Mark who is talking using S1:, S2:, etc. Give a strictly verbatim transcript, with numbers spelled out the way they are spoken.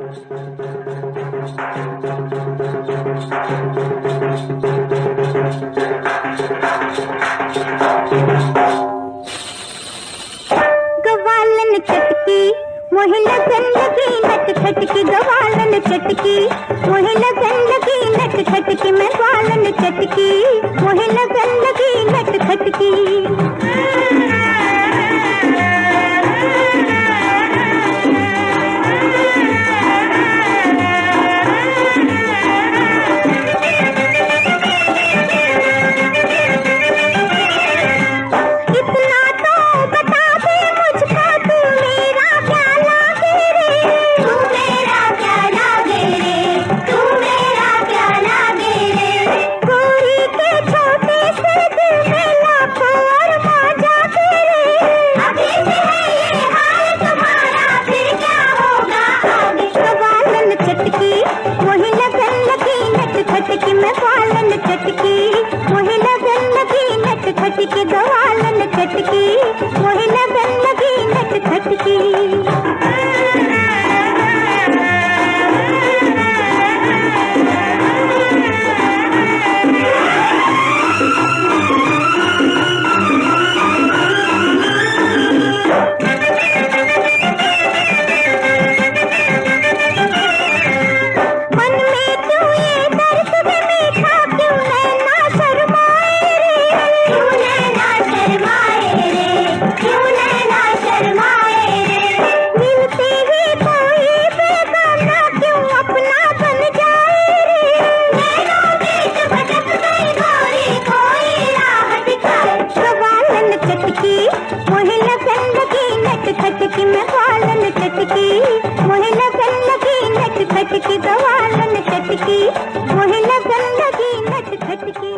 S1: गवालन चटकी मोहे लगन लगी नट खटकी, गवालन चटकी मोहे लगन लगी नट खटकी, मैं ग्वालन चटकी मोहे लगन लगी नट खटकी। मैं ग्वालन चटकी मोहे लगन लगी नट खटकी, गवालन चटकी मोहे लगन लगी नट खटकी। मोहे लगन लगी नट खटकी, मैं ग्वालन चटकी मोहे लगन लगी नट खटकी, गवालन चटकी मोहे लगन लगी नट खटकी।